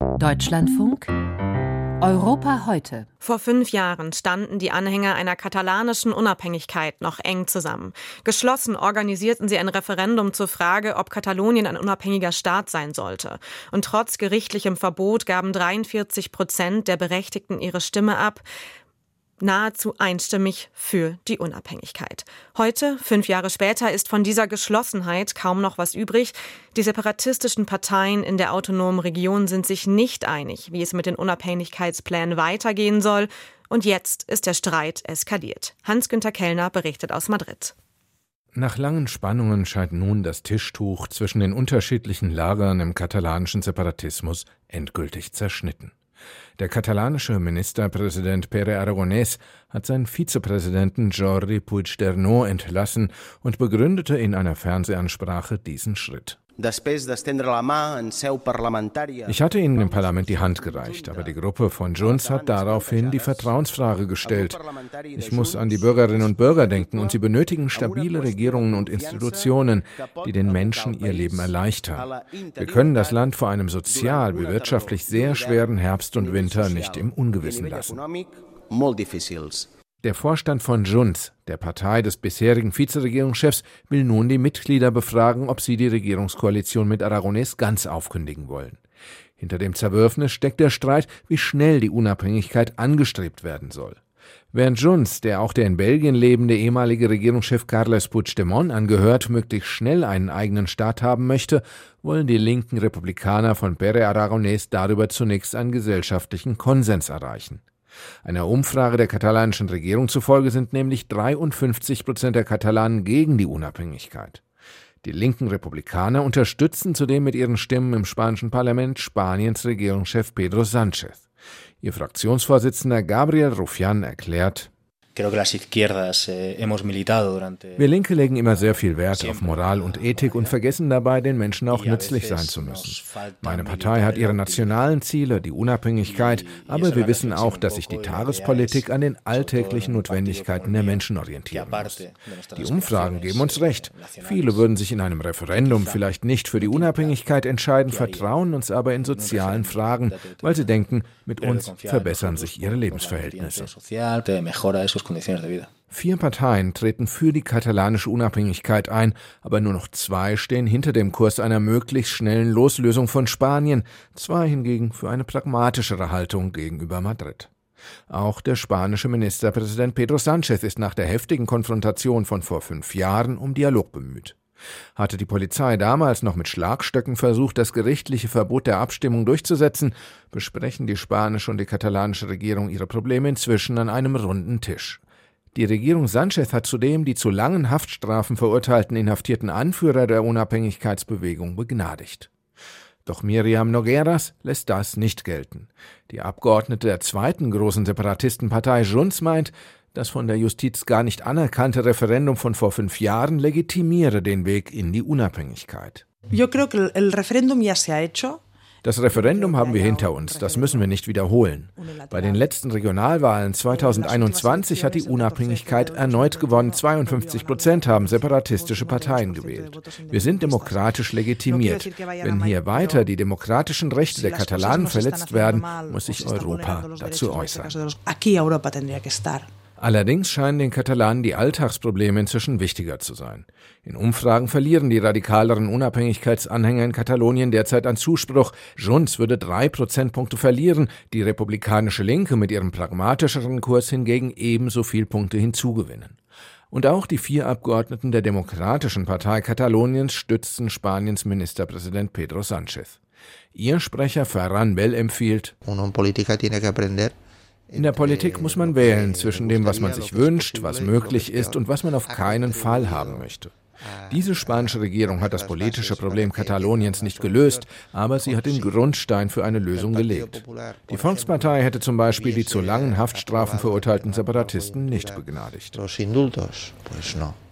Deutschlandfunk Europa heute. Vor 5 Jahren standen die Anhänger einer katalanischen Unabhängigkeit noch eng zusammen. Geschlossen organisierten sie ein Referendum zur Frage, ob Katalonien ein unabhängiger Staat sein sollte. Und trotz gerichtlichem Verbot gaben 43% der Berechtigten ihre Stimme ab, nahezu einstimmig für die Unabhängigkeit. Heute, 5 Jahre später, ist von dieser Geschlossenheit kaum noch was übrig. Die separatistischen Parteien in der autonomen Region sind sich nicht einig, wie es mit den Unabhängigkeitsplänen weitergehen soll. Und jetzt ist der Streit eskaliert. Hans-Günther Kellner berichtet aus Madrid. Nach langen Spannungen scheint nun das Tischtuch zwischen den unterschiedlichen Lagern im katalanischen Separatismus endgültig zerschnitten. Der katalanische Ministerpräsident Pere Aragonès hat seinen Vizepräsidenten Jordi Puigdemont entlassen und begründete in einer Fernsehansprache diesen Schritt. Ich hatte ihnen im Parlament die Hand gereicht, aber die Gruppe von Junts hat daraufhin die Vertrauensfrage gestellt. Ich muss an die Bürgerinnen und Bürger denken und sie benötigen stabile Regierungen und Institutionen, die den Menschen ihr Leben erleichtern. Wir können das Land vor einem sozial wie wirtschaftlich sehr schweren Herbst und Winter nicht im Ungewissen lassen. Der Vorstand von Junts, der Partei des bisherigen Vizeregierungschefs, will nun die Mitglieder befragen, ob sie die Regierungskoalition mit Aragonès ganz aufkündigen wollen. Hinter dem Zerwürfnis steckt der Streit, wie schnell die Unabhängigkeit angestrebt werden soll. Während Junts, der auch der in Belgien lebende ehemalige Regierungschef Carles Puigdemont angehört, möglichst schnell einen eigenen Staat haben möchte, wollen die linken Republikaner von Pere Aragonès darüber zunächst einen gesellschaftlichen Konsens erreichen. Einer Umfrage der katalanischen Regierung zufolge sind nämlich 53% der Katalanen gegen die Unabhängigkeit. Die linken Republikaner unterstützen zudem mit ihren Stimmen im spanischen Parlament Spaniens Regierungschef Pedro Sánchez. Ihr Fraktionsvorsitzender Gabriel Rufián erklärt: Wir Linke legen immer sehr viel Wert auf Moral und Ethik und vergessen dabei, den Menschen auch nützlich sein zu müssen. Meine Partei hat ihre nationalen Ziele, die Unabhängigkeit, aber wir wissen auch, dass sich die Tagespolitik an den alltäglichen Notwendigkeiten der Menschen orientieren muss. Die Umfragen geben uns recht. Viele würden sich in einem Referendum vielleicht nicht für die Unabhängigkeit entscheiden, vertrauen uns aber in sozialen Fragen, weil sie denken, mit uns verbessern sich ihre Lebensverhältnisse. 4 Parteien treten für die katalanische Unabhängigkeit ein, aber nur noch 2 stehen hinter dem Kurs einer möglichst schnellen Loslösung von Spanien, 2 hingegen für eine pragmatischere Haltung gegenüber Madrid. Auch der spanische Ministerpräsident Pedro Sánchez ist nach der heftigen Konfrontation von vor 5 Jahren um Dialog bemüht. Hatte die Polizei damals noch mit Schlagstöcken versucht, das gerichtliche Verbot der Abstimmung durchzusetzen, besprechen die spanische und die katalanische Regierung ihre Probleme inzwischen an einem runden Tisch. Die Regierung Sánchez hat zudem die zu langen Haftstrafen verurteilten inhaftierten Anführer der Unabhängigkeitsbewegung begnadigt. Doch Míriam Nogueras lässt das nicht gelten. Die Abgeordnete der zweiten großen Separatistenpartei Junts meint, das von der Justiz gar nicht anerkannte Referendum von vor 5 Jahren legitimiere den Weg in die Unabhängigkeit. Das Referendum haben wir hinter uns, das müssen wir nicht wiederholen. Bei den letzten Regionalwahlen 2021 hat die Unabhängigkeit erneut gewonnen. 52% haben separatistische Parteien gewählt. Wir sind demokratisch legitimiert. Wenn hier weiter die demokratischen Rechte der Katalanen verletzt werden, muss sich Europa dazu äußern. Allerdings scheinen den Katalanen die Alltagsprobleme inzwischen wichtiger zu sein. In Umfragen verlieren die radikaleren Unabhängigkeitsanhänger in Katalonien derzeit an Zuspruch. Junts würde 3 Prozentpunkte verlieren, die republikanische Linke mit ihrem pragmatischeren Kurs hingegen ebenso viel Punkte hinzugewinnen. Und auch die 4 Abgeordneten der Demokratischen Partei Kataloniens stützen Spaniens Ministerpräsident Pedro Sánchez. Ihr Sprecher Ferran Bel empfiehlt: In der Politik muss man wählen zwischen dem, was man sich wünscht, was möglich ist und was man auf keinen Fall haben möchte. Diese spanische Regierung hat das politische Problem Kataloniens nicht gelöst, aber sie hat den Grundstein für eine Lösung gelegt. Die Volkspartei hätte zum Beispiel die zu langen Haftstrafen verurteilten Separatisten nicht begnadigt.